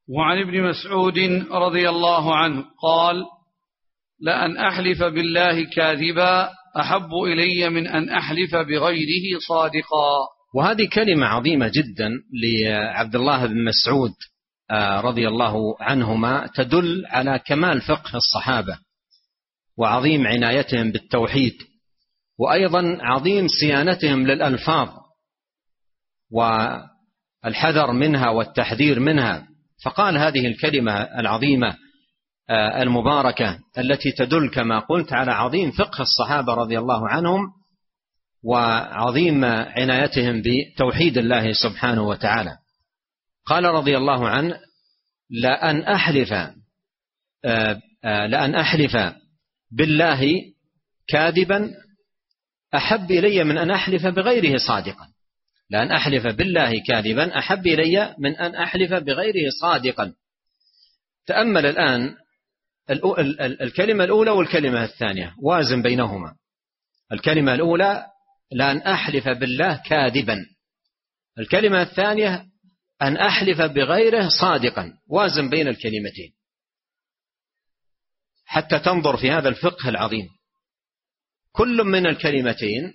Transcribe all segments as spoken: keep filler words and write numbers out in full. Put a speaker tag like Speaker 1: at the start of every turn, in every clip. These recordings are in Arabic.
Speaker 1: وعن ابن مسعود رضي الله عنه قال: لأن أحلف بالله كاذبا أحب إلي من أن أحلف بغيره صادقا.
Speaker 2: وهذه كلمة عظيمة جدا لعبد الله بن مسعود رضي الله عنهما، تدل على كمال فقه الصحابة وعظيم عنايتهم بالتوحيد، وأيضا عظيم صيانتهم للألفاظ والحذر منها والتحذير منها. فقال هذه الكلمة العظيمة المباركة التي تدل كما قلت على عظيم فقه الصحابة رضي الله عنهم وعظيم عنايتهم بتوحيد الله سبحانه وتعالى. قال رضي الله عنه: لأن أحلف لأن أحلف بالله كاذبا أحب إلي من أن أحلف بغيره صادقا. لأن أحلف بالله كاذبا أحب إلي من أن أحلف بغيره صادقا. تأمل الآن الكلمة الأولى والكلمة الثانية، وازن بينهما. الكلمة الأولى لأن أحلف بالله كاذبا، الكلمة الثانية أن أحلف بغيره صادقا، وازن بين الكلمتين حتى تنظر في هذا الفقه العظيم. كل من الكلمتين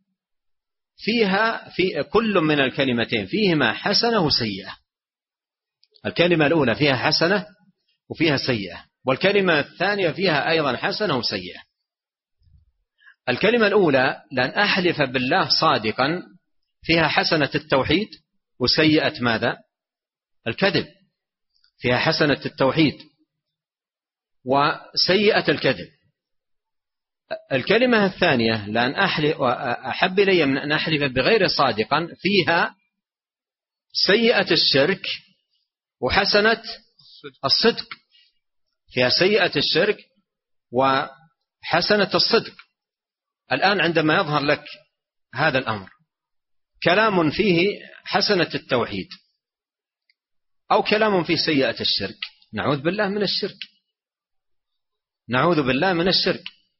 Speaker 2: فيها في كل من الكلمتين فيهما حسنة وسيئة. الكلمة الأولى فيها حسنة وفيها سيئة، والكلمة الثانية فيها أيضا حسنة وسيئة. الكلمة الأولى لأن أحلف بالله صادقا فيها حسنة التوحيد وسيئة ماذا؟ الكذب. فيها حسنة التوحيد وسيئة الكذب. الكلمة الثانية لأن أحلف أحب إلي من أن أحلف بغير صادقا فيها سيئة الشرك وحسنة الصدق. فيها سيئة الشرك وحسنة الصدق. الآن عندما يظهر لك هذا الأمر، كلام فيه حسنة التوحيد أو كلام فيه سيئة الشرك، نعوذ بالله من الشرك، نعوذ بالله من الشرك.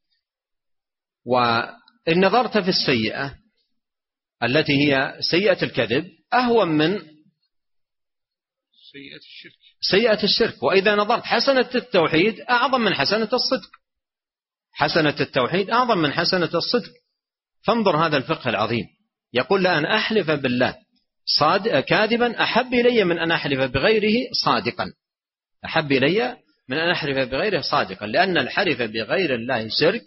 Speaker 2: وإن نظرت في السيئة التي هي سيئة الكذب أهون من
Speaker 1: سيئة الشرك.
Speaker 2: سيئة الشرك. وإذا نظرت حسنة التوحيد أعظم من حسنة الصدق، حسنة التوحيد أعظم من حسنة الصدق. فانظر هذا الفقه العظيم. يقول: لأن أحلف بالله صادق كاذبا أحب إلي من أن أحلف بغيره صادقا. أحب إلي من أن أحلف بغيره صادقا، لأن الحلف بغير الله شرك،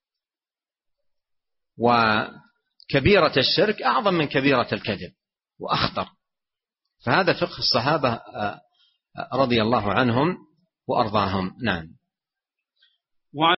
Speaker 2: وكبيرة الشرك أعظم من كبيرة الكذب وأخطر. فهذا فقه الصحابة رضي الله عنهم وأرضاهم. نعم.
Speaker 1: وعن,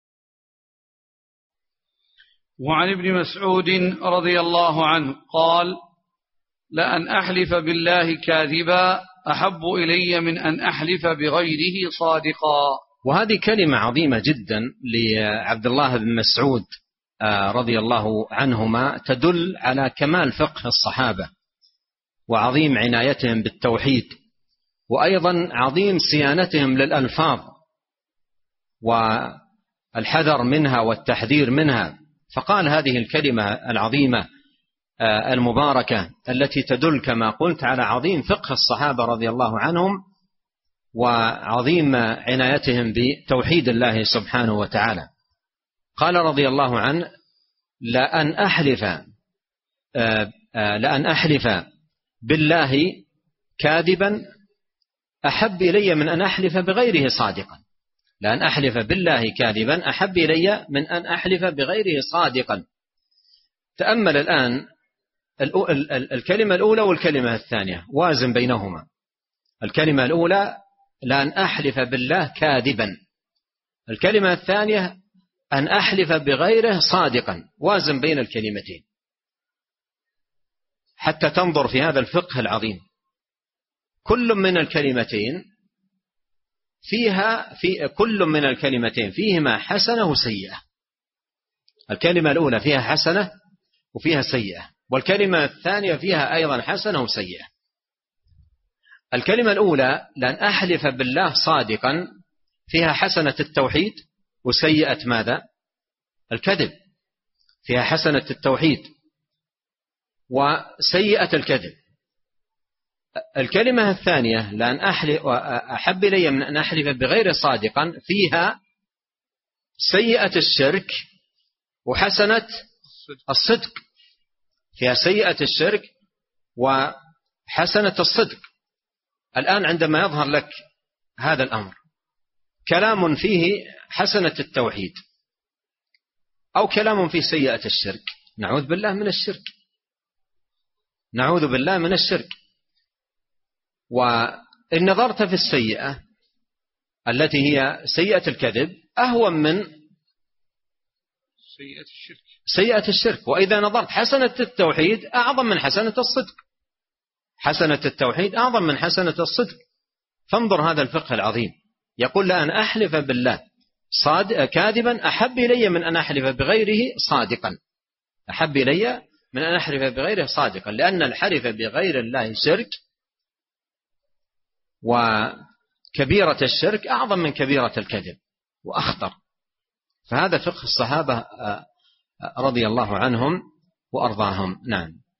Speaker 1: وعن ابن مسعود رضي الله عنه قال: لأن أحلف بالله كاذبا أحب إلي من أن أحلف بغيره صادقا.
Speaker 2: وهذه كلمة عظيمة جدا لعبد الله بن مسعود رضي الله عنهما، تدل على كمال فقه الصحابة وعظيم عنايتهم بالتوحيد، وأيضا عظيم صيانتهم للألفاظ والحذر منها والتحذير منها. فقال هذه الكلمة العظيمة المباركة التي تدل كما قلت على عظيم فقه الصحابة رضي الله عنهم وعظيم عنايتهم بتوحيد الله سبحانه وتعالى. قال رضي الله عنه: لأن أحلف لأن أحلف بالله كاذبا أحب إلي من أن أحلف بغيره صادقا. لأن أحلف بالله كاذبا أحب إلي من أن أحلف بغيره صادقا. تأمل الآن الكلمة الأولى والكلمة الثانية، وازن بينهما. الكلمة الأولى لأن أحلف بالله كاذبا، الكلمة الثانية أن أحلف بغيره صادقا، وازن بين الكلمتين حتى تنظر في هذا الفقه العظيم. كل من الكلمتين فيها في كل من الكلمتين فيهما حسنة وسيئة. الكلمة الأولى فيها حسنة وفيها سيئة، والكلمة الثانية فيها أيضا حسنة وسيئة. الكلمة الأولى لأن أحلف بالله صادقا فيها حسنة التوحيد وسيئة ماذا؟ الكذب. فيها حسنة التوحيد وسيئة الكذب. الكلمة الثانية لأن أحلف أحب إلي من أن أحلف بغير صادقا فيها سيئة الشرك وحسنة الصدق، فيها سيئة الشرك وحسنة الصدق. الآن عندما يظهر لك هذا الأمر كلام فيه حسنة التوحيد أو كلام فيه سيئة الشرك، نعوذ بالله من الشرك، نعوذ بالله من الشرك. وإن نظرت في السيئة التي هي سيئة الكذب أهون من
Speaker 1: سيئة الشرك،
Speaker 2: سيئة الشرك. وإذا نظرت حسنة التوحيد أعظم من حسنة الصدق، حسنة التوحيد أعظم من حسنة الصدق. فانظر هذا الفقه العظيم، يقول لأن أحلف بالله صادق كاذبا أحب إلي من أن أحلف بغيره صادقا، أحب إلي من أن أحلف بغيره صادقا، لأن الحلف بغير الله شرك، وكبيرة الشرك أعظم من كبيرة الكذب وأخطر. فهذا فقه الصحابة رضي الله عنهم وأرضاهم. نعم.